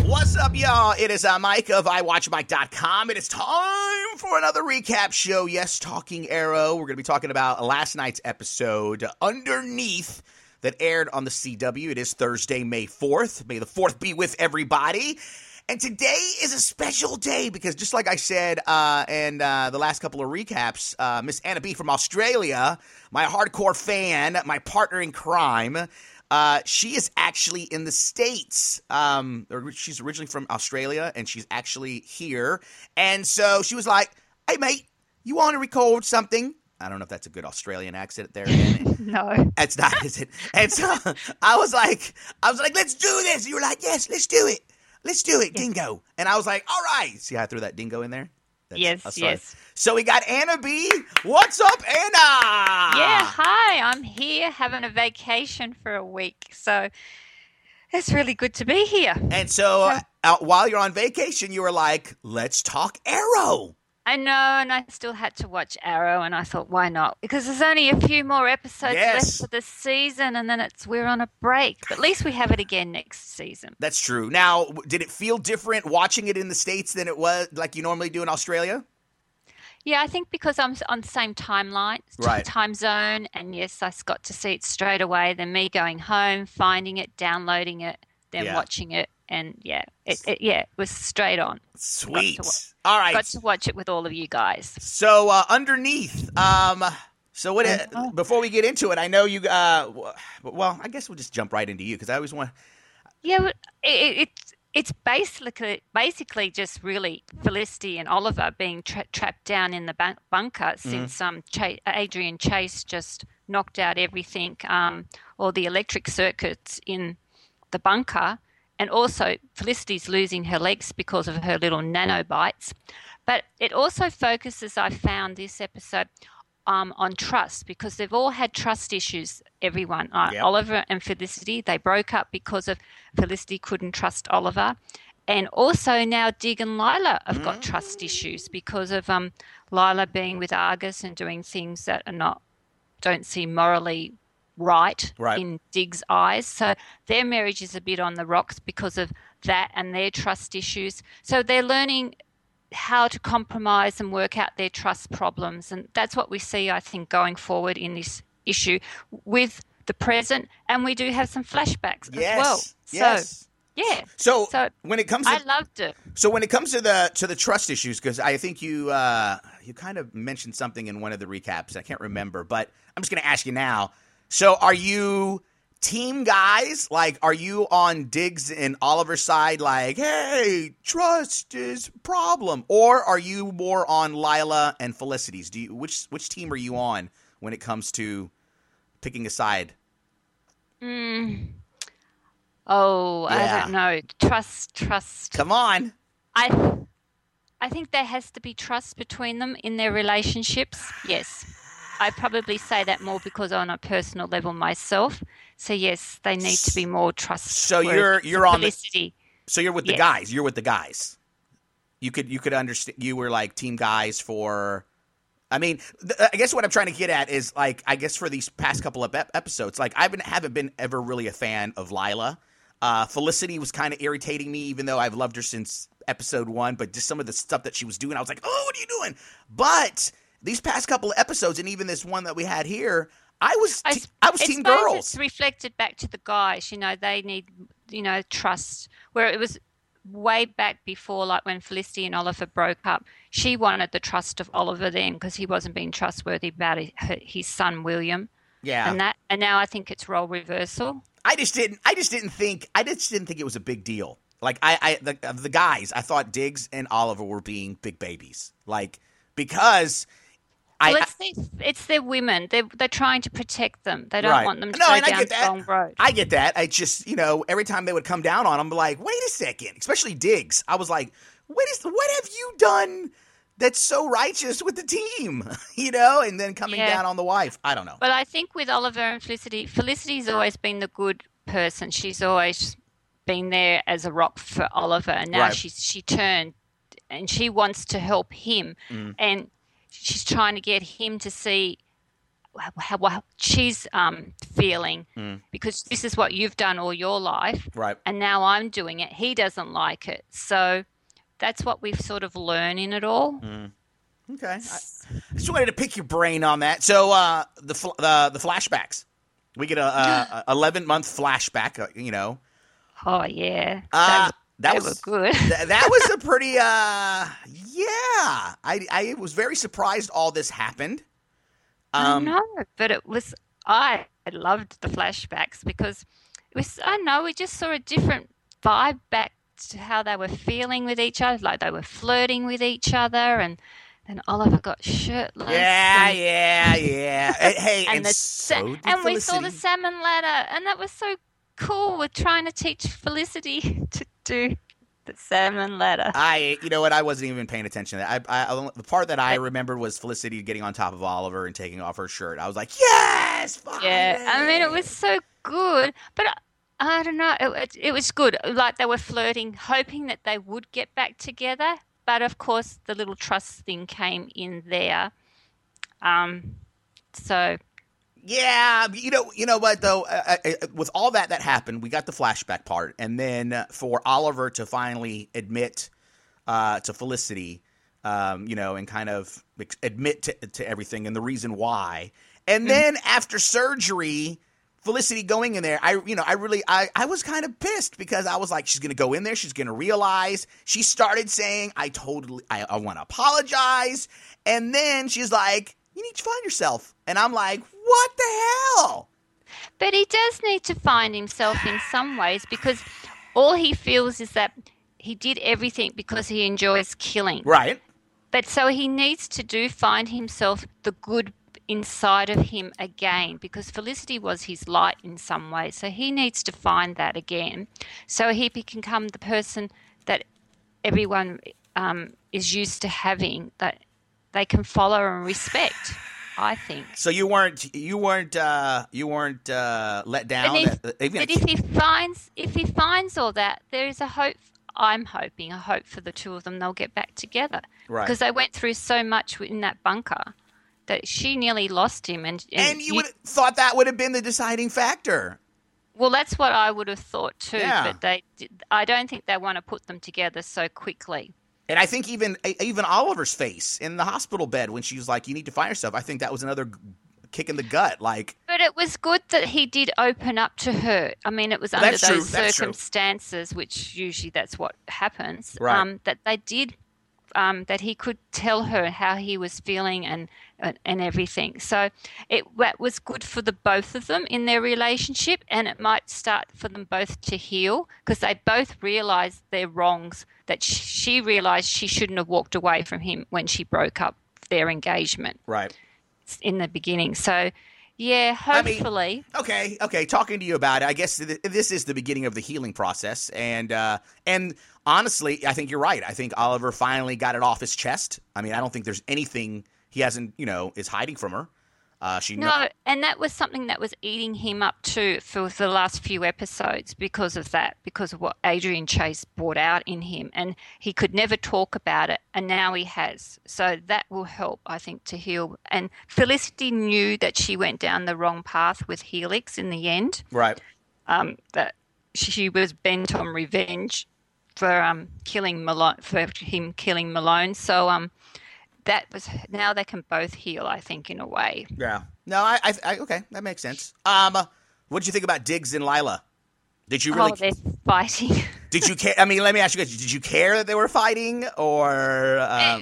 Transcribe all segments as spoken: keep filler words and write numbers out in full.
What's up, y'all? It is uh, Mike of i watch mike dot com. It is time for another recap show. Yes, Talking Arrow. We're going to be talking about last night's episode, Underneath, that aired on the C W. It is Thursday, May fourth. May the fourth be with everybody. And today is a special day because just like I said uh, and uh, the last couple of recaps, uh, Miss Anna B from Australia, my hardcore fan, my partner in crime, uh, she is actually in the States. Um, she's originally from Australia, and she's actually here. And so she was like, hey, mate, you want to record something? I don't know if that's a good Australian accent there. No. It's not, is it? And so I was like, I was like, let's do this. You were like, yes, let's do it. Let's do it, dingo. And I was like, all right. See how I threw that dingo in there? That's, yes, yes. So we got Anna B. What's up, Anna? Yeah, hi. I'm here having a vacation for a week. So it's really good to be here. And so uh, uh, while you're on vacation, you were like, let's talk Arrow. I know, and I still had to watch Arrow, and I thought, why not? Because there's only a few more episodes yes. left for the season, and then it's we're on a break. But at least we have it again next season. That's true. Now, did it feel different watching it in the States than it was like you normally do in Australia? Yeah, I think because I'm on the same timeline, right. time zone, and yes, I got to see it straight away. Then me going home, finding it, downloading it, then yeah. watching it. And yeah, it, it yeah, it was straight on. Sweet. All right. Got to watch it with all of you guys. So uh, Underneath. Um, so what? Uh, before we get into it, I know you. Uh, well, I guess we'll just jump right into you because I always want. Yeah, it, it, it's basically basically just really Felicity and Oliver being tra- trapped down in the bun- bunker since mm-hmm. um Ch- Adrian Chase just knocked out everything, um, all the electric circuits in the bunker. And also, Felicity's losing her legs because of her little nanobites. But it also focuses, I found this episode, um, on trust because they've all had trust issues, everyone. Uh, yep. Oliver and Felicity, they broke up because of Felicity couldn't trust Oliver. And also now Dig and Lila have got mm. trust issues because of um, Lila being with Argus and doing things that are not, don't seem morally Right, right in Dig's eyes. So their marriage is a bit on the rocks because of that and their trust issues. So they're learning how to compromise and work out their trust problems. And that's what we see, I think, going forward in this issue with the present. And we do have some flashbacks yes. as well. Yes. So, yeah. So, so when it comes to, I loved it. So when it comes to the to the trust issues, because I think you uh, you kind of mentioned something in one of the recaps. I can't remember, but I'm just going to ask you now. So are you team guys? Like, are you on Diggs and Oliver's side like, hey, trust is a problem? Or are you more on Lila and Felicity's? Do you, which which team are you on when it comes to picking a side? Mm. Oh, yeah. I don't know. Trust, trust. Come on. I, I think there has to be trust between them in their relationships, yes. I probably say that more because on a personal level myself. So yes, they need to be more trustworthy. So you're you're on Felicity. the, So you're with yes. the guys. You're with the guys. You could you could understand. You were like team guys for. I mean, th- I guess what I'm trying to get at is like I guess for these past couple of ep- episodes, like I haven't been ever really a fan of Lila. Uh, Felicity was kind of irritating me, even though I've loved her since episode one. But just some of the stuff that she was doing, I was like, oh, what are you doing? But these past couple of episodes, and even this one that we had here, I was te- I, I was team girls. It's reflected back to the guys. You know, they need, you know, trust. Where it was way back before, like when Felicity and Oliver broke up, she wanted the trust of Oliver then because he wasn't being trustworthy about his, his son William. Yeah, and that, and now I think it's role reversal. I just didn't. I just didn't think. I just didn't think it was a big deal. Like I, I the, of the guys, I thought Diggs and Oliver were being big babies. Like because. Well, I, it's, their, it's their women. They're, they're trying to protect them. They don't right. want them to no, go and down I get the that. wrong road. I get that. I just, you know, every time they would come down on them, like, wait a second. Especially Diggs. I was like, what is, what have you done that's so righteous with the team? you know, and then coming yeah. down on the wife. I don't know. But I think with Oliver and Felicity, Felicity's always been the good person. She's always been there as a rock for Oliver, and now right. she's she turned and she wants to help him, mm. and she's trying to get him to see how, how she's um, feeling Mm. because this is what you've done all your life, Right. and now I'm doing it. He doesn't like it, so that's what we've sort of learned in it all. Mm. Okay. I, I just wanted to pick your brain on that. So uh, the fl- the the flashbacks, we get a, a, a eleven month flashback. Uh, you know. Oh yeah, Uh, that they was were good. th- that was a pretty. Uh, yeah, I I was very surprised all this happened. I Um, know, but it was I loved the flashbacks because it was I know we just saw a different vibe back to how they were feeling with each other, like they were flirting with each other, and then Oliver got shirtless. Yeah, and, yeah, yeah. And, hey, and, and the so did and we saw the Felicity. salmon ladder, and that was so cool. We're trying to teach Felicity to do the salmon ladder. I, you know what? I wasn't even paying attention to that. I, I, the part that I remembered was Felicity getting on top of Oliver and taking off her shirt. I was like, yes, finally! Yeah, I mean, it was so good, but I, I don't know. It, it, it was good. Like they were flirting, hoping that they would get back together. But of course, the little trust thing came in there. Um, so Yeah, you know, you know what though? Uh, uh, with all that that happened, we got the flashback part, and then uh, for Oliver to finally admit uh, to Felicity, um, you know, and kind of ex- admit to, to everything and the reason why, and Mhm. then after surgery, Felicity going in there, I, you know, I really, I, I was kind of pissed because I was like, she's gonna go in there, she's gonna realize. She started saying, "I totally, I, I want to apologize," and then she's like, "You need to find yourself," and I'm like, what the hell? But he does need to find himself in some ways because all he feels is that he did everything because he enjoys killing. Right. But so he needs to do find himself the good inside of him again because Felicity was his light in some way. So he needs to find that again so he can become the person that everyone um, is used to having, that they can follow and respect. I think. So you weren't you weren't uh, you weren't uh, let down. But if, uh, even but if he finds if he finds all that, there is a hope. I'm hoping a hope for the two of them. They'll get back together Right. because they went through so much in that bunker that she nearly lost him. And and, and you would have thought that would have been the deciding factor. well, that's what I would have thought too. Yeah. But they, I don't think they want to put them together so quickly. And I think even even Oliver's face in the hospital bed when she was like, "You need to find yourself," I think that was another kick in the gut. Like, but it was good that he did open up to her. I mean, it was Well, under that's true, those that's true. circumstances, which usually that's what happens. Right. Um, that they did, um, that he could tell her how he was feeling and and, and everything. So it that was good for the both of them in their relationship, and it might start for them both to heal because they both realised their wrongs. That she realised she shouldn't have walked away from him when she broke up their engagement right. in the beginning. So, yeah, I mean, hopefully. Okay, okay. Talking to you about it, I guess th- this is the beginning of the healing process, and uh, and honestly, I think you're right. I think Oliver finally got it off his chest. I mean, I don't think there's anything he hasn't, you know, is hiding from her. Uh, she no, kno- and that was something that was eating him up too for, for the last few episodes because of that, because of what Adrian Chase brought out in him, and he could never talk about it, and now he has. So that will help, I think, to heal. And Felicity knew that she went down the wrong path with Helix in the end. right. Um, that she was bent on revenge for um killing Malone, for him killing Malone. So um. That was now they can both heal, I think, in a way. Yeah. No, I, I, I okay, that makes sense. Um, what did you think about Diggs and Lila? Did you really? Oh, they're fighting. Did you care? I mean, let me ask you guys: did you care that they were fighting, or? Um...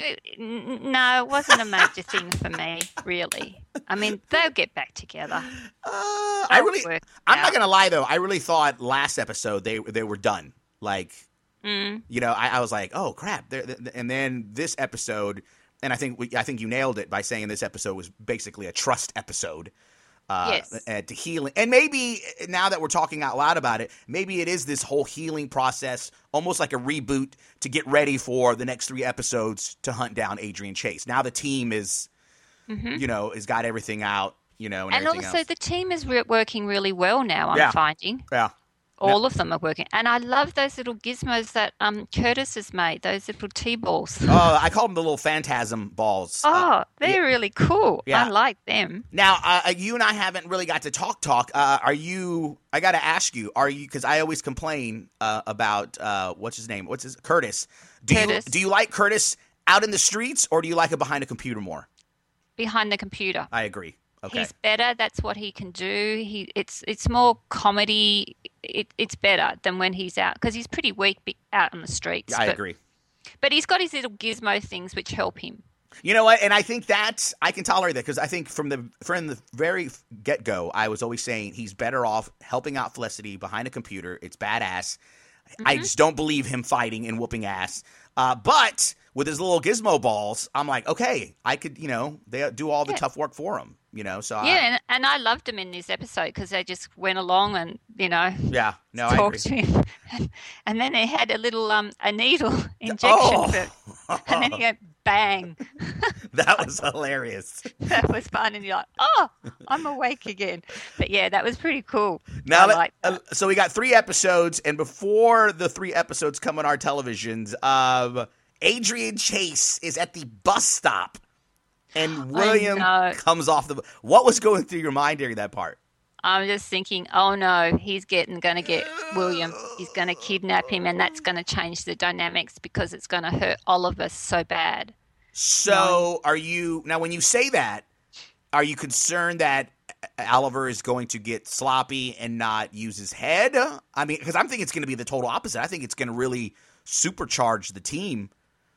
No, it wasn't a major thing for me, really. I mean, they'll get back together. Uh, I really, work I'm out. not gonna lie though. I really thought last episode they they were done. Like, Mm. you know, I, I was like, oh crap. They're, they're- and then this episode, and I think we, I think you nailed it by saying this episode was basically a trust episode. Uh, Yes. uh, to healing, and maybe now that we're talking out loud about it, maybe it is this whole healing process, almost like a reboot to get ready for the next three episodes to hunt down Adrian Chase. Now the team is, Mhm. you know, has got everything out, you know, and, And everything also, else. the team is re- working really well now, I'm Yeah. finding. Yeah. All of them are working. And I love those little gizmos that um, Curtis has made, those little tea balls. Oh, I call them the little phantasm balls. Oh, Uh, they're yeah. really cool. Yeah. I like them. Now, uh, you and I haven't really got to talk talk. Uh, are you, I got to ask you, are you, because I always complain uh, about, uh, what's his name? What's his, Curtis. Do Curtis. you do you like Curtis out in the streets, or do you like him behind a computer more? Behind the computer. I agree. Okay. He's better. That's what he can do. He it's it's more comedy. It, it's better than when he's out because he's pretty weak be, out on the streets. I but, agree. But he's got his little gizmo things which help him. You know what? And I think that I can tolerate that because I think from the from the very get go, I was always saying he's better off helping out Felicity behind a computer. It's badass. Mm-hmm. I just don't believe him fighting and whooping ass. Uh, but with his little gizmo balls, I'm like, okay, I could, you know, they do all the yeah. tough work for him. You know, so yeah, I, and, and I loved him in this episode because they just went along and you know, yeah, no, I talked agree. to him, and, and then they had a little um a needle injection, Oh. for, and then he went bang. That was hilarious. That was fun, and you're like, oh, I'm awake again. But yeah, that was pretty cool. Now, I let- like that. uh, so we got three episodes, and before the three episodes come on our televisions, um, Adrian Chase is at the bus stop. And William know. comes off the. What was going through your mind during that part? I'm just thinking, oh no, he's getting going to get William. He's going to kidnap him, and that's going to change the dynamics because it's going to hurt Oliver so bad. So, are you now? When you say that, are you concerned that Oliver is going to get sloppy and not use his head? I mean, because I'm thinking it's going to be the total opposite. I think it's going to really supercharge the team.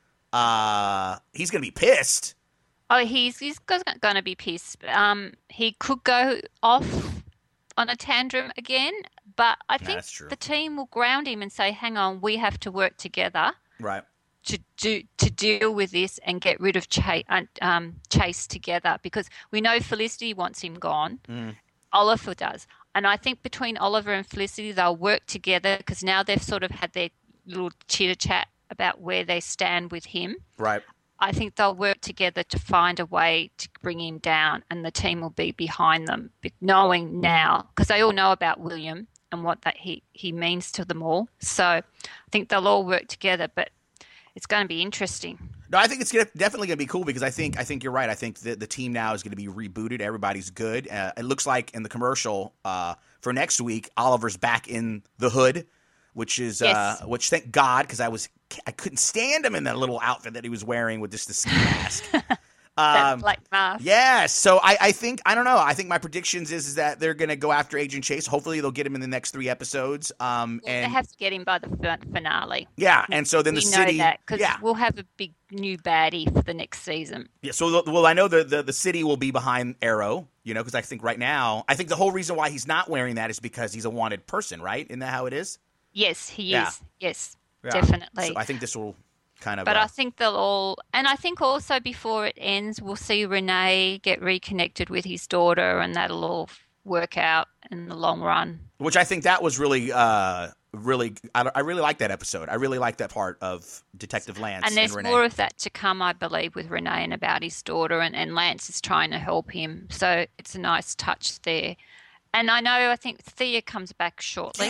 Uh, he's going to be pissed. Oh, he's he's going to be pissed. Um, he could go off on a tantrum again, but I think That's true. the team will ground him and say, "Hang on, we have to work together Right. to do to deal with this and get rid of Chase, um, Chase together because we know Felicity wants him gone. Mm. Oliver does, and I think between Oliver and Felicity, they'll work together because now they've sort of had their little chitter chat about where they stand with him. Right. I think they'll work together to find a way to bring him down, and the team will be behind them, knowing now because they all know about William and what that he, he means to them all. So I think they'll all work together, but it's going to be interesting. No, I think it's gonna, definitely going to be cool because I think I think you're right. I think the, the team now is going to be rebooted. Everybody's good. Uh, it looks like in the commercial uh, for next week, Oliver's back in the hood, which is Yes. uh, which thank God because I was I couldn't stand him in that little outfit that he was wearing with just the ski mask. That Um, black mask. yeah, so I, I think I don't know. I think my predictions is, is that they're going to go after Agent Chase. Hopefully, they'll get him in the next three episodes. Um, Well, and they have to get him by the fin- finale. yeah, and so then we the know city. that because yeah, we'll have a big new baddie for the next season. yeah. So well, I know the, the the city will be behind Arrow. You know, because I think right now, I think the whole reason why he's not wearing that is because he's a wanted person, right? Isn't that how it is? Yes, he Yeah. is. Yes, Yeah. definitely. So I think this will kind of. But uh, I think they'll all, and I think also before it ends, we'll see Renee get reconnected with his daughter, and that'll all work out in the long run. which I think that was really, uh, really. I, I really like that episode. I really like that part of Detective Lance And there's Renee. more of that to come, I believe, with Renee and about his daughter, and, and Lance is trying to help him. So it's a nice touch there. And I know, I think Thea comes back shortly.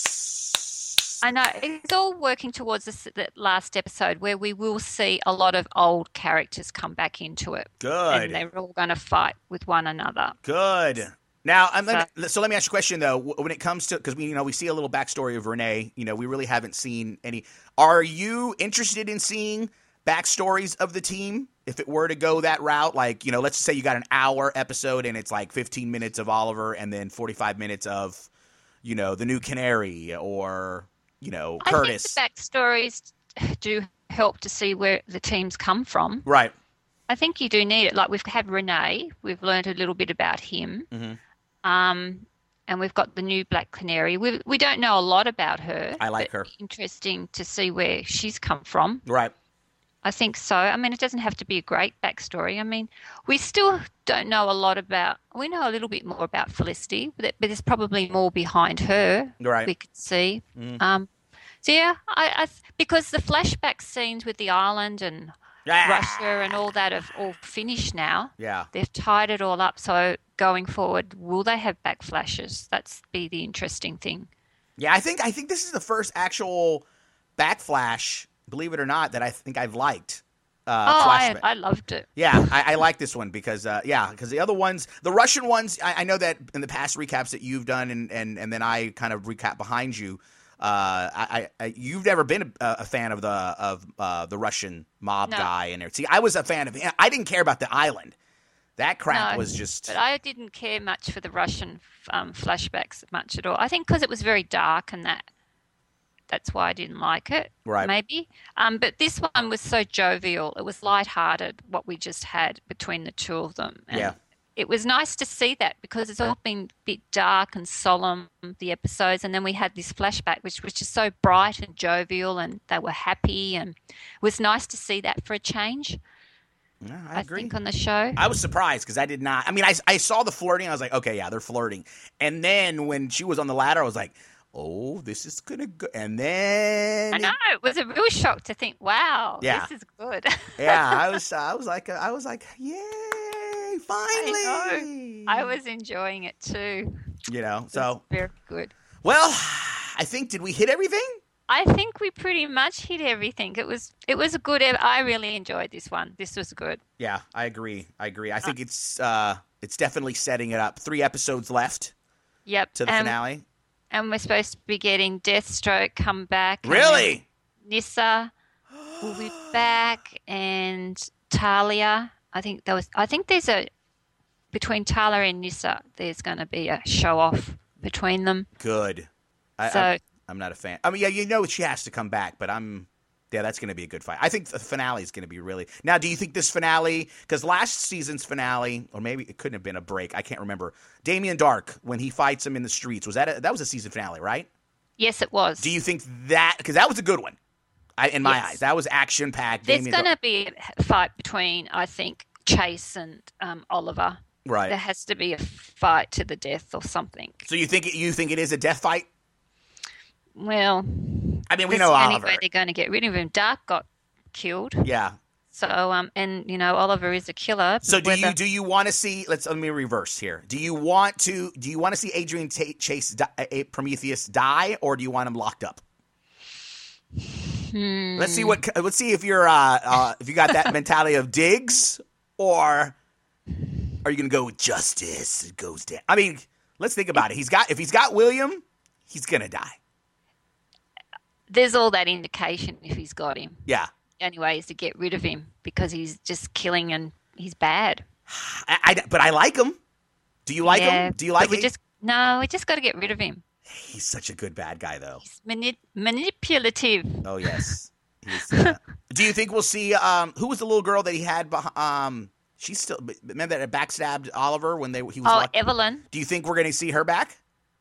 Yes. I know it's all working towards this that last episode where we will see a lot of old characters come back into it. Good. And they're all going to fight with one another. Good. Now, I'm So- gonna, so let me ask you a question though. When it comes to, because we, you know, we see a little backstory of Renee. You know, we really haven't seen any. Are you interested in seeing backstories of the team if it were to go that route? Like, you know, let's say you got an hour episode and it's like fifteen minutes of Oliver and then forty-five minutes of, you know, the new Canary or, you know, Curtis. I think the backstories do help to see where the teams come from. Right. I think you do need it. Like we've had Renee, we've learned a little bit about him, Mhm. um, and we've got the new Black Canary. We we don't know a lot about her. I like but her. Interesting to see where she's come from. Right. I think so. I mean, it doesn't have to be a great backstory. I mean, we still don't know a lot about. We know a little bit more about Felicity, but, but there's probably more behind her. Right. We could see. Mm. Um, so yeah, I, I because the flashback scenes with the island and Ah. Russia and all that have all finished now. Yeah. They've tied it all up. So going forward, will they have backflashes? That's be the interesting thing. Yeah, I think I think this is the first actual backflash, believe it or not, that I think I've liked. Uh, oh, I, flashback. I loved it. Yeah, I, I like this one because, uh, yeah, because the other ones, the Russian ones, I, I know that in the past recaps that you've done, and, and, and then I kind of recap behind you. Uh, I, I you've never been a, a fan of the of uh, the Russian mob No. guy in there. See, I was a fan of him. I didn't care about the island. That crap No, was just. But I didn't care much for the Russian um, flashbacks much at all. I think because it was very dark and that. That's why I didn't like it, Right. maybe. Um, but this one was so jovial. It was lighthearted, what we just had between the two of them. And Yeah. it was nice to see that because it's all been a bit dark and solemn, the episodes. And then we had this flashback, which was just so bright and jovial, and they were happy. And it was nice to see that for a change, Yeah, I I, agree. think, on the show. I was surprised because I did not. I mean, I, I saw the flirting. I was like, okay, yeah, they're flirting. And then when she was on the ladder, I was like, oh, this is gonna go. And then I know. It was a real shock to think, wow, Yeah. this is good. yeah, I was I was like I was like, yay, finally. I I was enjoying it too. You know, It was so very good. well, I think did we hit everything? I think we pretty much hit everything. It was it was a good. ep- I really enjoyed this one. This was good. Yeah, I agree. I agree. I think it's uh it's definitely setting it up. Three episodes left Yep. to the and, finale. and we're supposed to be getting Deathstroke come back. and Really? then Nissa will be back, and Talia. I think there was. I think there's a between Talia and Nissa. There's going to be a show off between them. Good. I, So- I'm, I'm not a fan. I mean, yeah, you know she has to come back, but I'm. Yeah, that's going to be a good fight. I think the finale is going to be really. Now, do you think this finale? Because last season's finale, or maybe it couldn't have been a break. I can't remember. Damien Dark when he fights him in the streets was that a, that was a season finale, right? Yes, it was. Do you think that because that was a good one, I, in my Yes. eyes, that was action packed. There's going to be a fight between, I think, Chase and um, Oliver. right. There has to be a fight to the death or something. So you think it, you think it is a death fight? Well, I mean, we that's know the only Oliver. way they're going to get rid of him. Dark got killed, Yeah. so um, and you know Oliver is a killer. So do you Whether- do you want to see? Let's let me reverse here. Do you want to do you want to see Adrian Tate Chase di- uh, Prometheus die, or do you want him locked up? Hmm. Let's see what. Let's see if you're uh, uh, if you got that mentality of Diggs, or are you gonna go with justice? It goes down. I mean, let's think about it. He's got if he's got William, he's gonna die. There's all that indication if he's got him. Yeah. The only way is to get rid of him because he's just killing and he's bad. I, I- but I like him. Do you like Yeah, him? Do you like but we him? just no, we just got to get rid of him. He's such a good bad guy, though. He's mani- manipulative. Oh yes. He's, uh, do you think we'll see? Um, who was the little girl that he had? beh- Um, she's still remember that backstabbed Oliver when they he was. Oh, locked- Evelyn. Do you think we're going to see her back?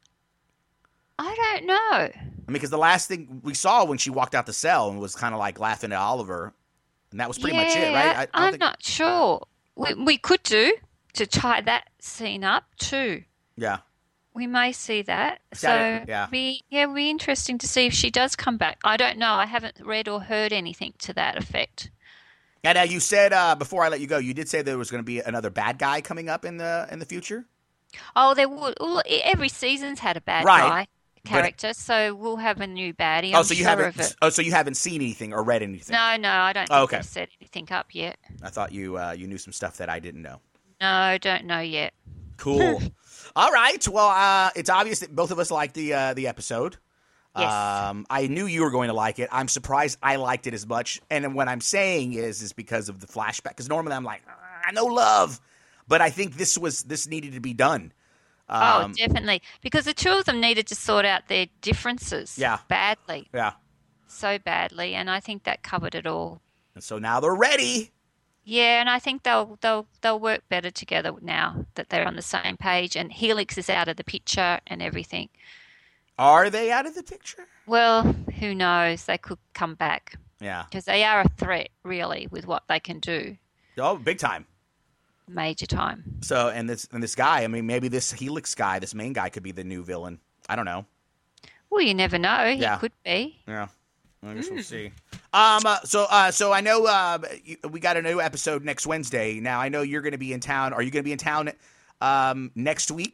I don't know. I mean, because the last thing we saw when she walked out the cell and was kind of like laughing at Oliver, and that was pretty much it, right? I, I don't I'm think- not sure. We, we could do to tie that scene up too. Yeah. We may see that. So That- yeah. we yeah, it'll be interesting to see if she does come back. I don't know. I haven't read or heard anything to that effect. And uh, you said uh, before I let you go, you did say there was going to be another bad guy coming up in the in the future. Oh, there would. Well, every season's had a bad Right. guy character, so we'll have a new baddie. oh, I'm so you sure haven't. of it. Oh, so you haven't seen anything or read anything. No, no, I don't Oh, think okay. they've set anything up yet. I thought you uh, you knew some stuff that I didn't know. No, don't know yet. Cool. All right. Well, uh, it's obvious that both of us liked the uh, the episode. Yes. Um, I knew you were going to like it. I'm surprised I liked it as much. And what I'm saying is, is because of the flashback. Because normally I'm like, I no love, but I think this was this needed to be done. Oh, Um, definitely. Because the two of them needed to sort out their differences Yeah. badly, yeah. so badly, and I think that covered it all. And so now they're ready. Yeah, and I think they'll they'll they'll work better together now that they're on the same page, and Helix is out of the picture and everything. Are they out of the picture? Well, who knows? They could come back Yeah. because they are a threat, really, with what they can do. Oh, big time. Major time. So and this and this guy. I mean, maybe this Helix guy, this main guy, could be the new villain. I don't know. Well, you never know. He Yeah. could be. Yeah, I guess we'll see. Um, uh, so, uh, so I know uh, you- we got a new episode next Wednesday. Now, I know you're going to be in town. Are you going to be in town um, next week?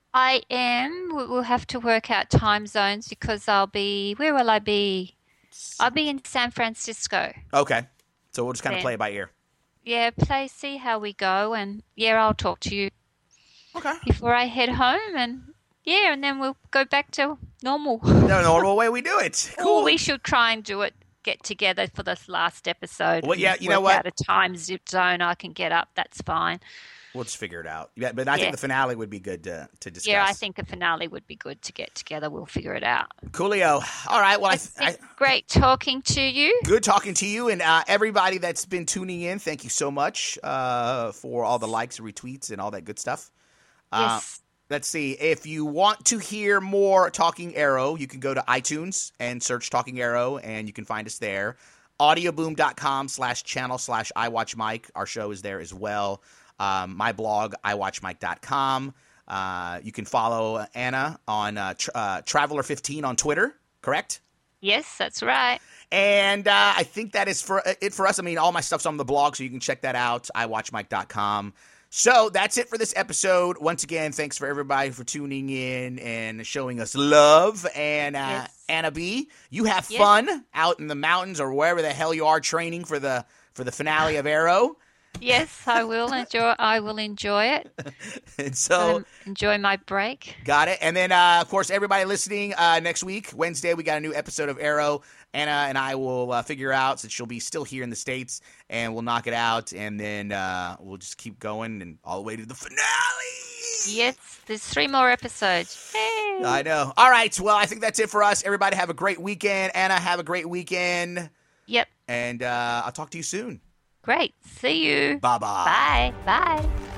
I am. We- We'll have to work out time zones because I'll be. Where will I be? I'll be in San Francisco. Okay. So we'll just kind of Then, play it by ear. yeah, play, see how we go, and yeah, I'll talk to you Okay. before I head home, and yeah, and then we'll go back to normal. The normal way we do it. Or Cool. we should try and do it. Get together for this last episode. Well, yeah, and you know work what? Out a time zip zone I can get up. That's fine. We'll just figure it out. Yeah, but I Yeah. think the finale would be good to, to discuss. Yeah, I think a finale would be good to get together. We'll figure it out. Coolio. All right. Well, I, It's I, been great talking to you. good talking to you and uh, everybody that's been tuning in. Thank you so much uh, for all the likes and retweets and all that good stuff. Uh, Yes. Let's see. If you want to hear more Talking Arrow, you can go to iTunes and search Talking Arrow, and you can find us there. audioboom.com slash channel slash iWatchMike. Our show is there as well. Um, my blog, i watch mike dot com. Uh, you can follow Anna on uh, tra- uh, Traveler fifteen on Twitter, correct? Yes, that's right. And uh, I think that is for it for us. I mean, all my stuff's on the blog, so you can check that out, i watch mike dot com. So that's it for this episode. Once again, thanks for everybody for tuning in and showing us love. And uh, Yes. Anna B, you have Yes. fun out in the mountains or wherever the hell you are training for the for the finale of Arrow. Yes, I will enjoy. I will enjoy it. And so, Um, enjoy my break. got it. And then, uh, of course, everybody listening, uh, next week, Wednesday, we got a new episode of Arrow. Anna and I will uh, figure out, since she'll be still here in the States, and we'll knock it out. And then uh, we'll just keep going and all the way to the finale. Yes, there's three more episodes. Yay. I know. All right. Well, I think that's it for us. Everybody have a great weekend. Anna, have a great weekend. Yep. And uh, I'll talk to you soon. Great. See you. Bye-bye. Bye. Bye.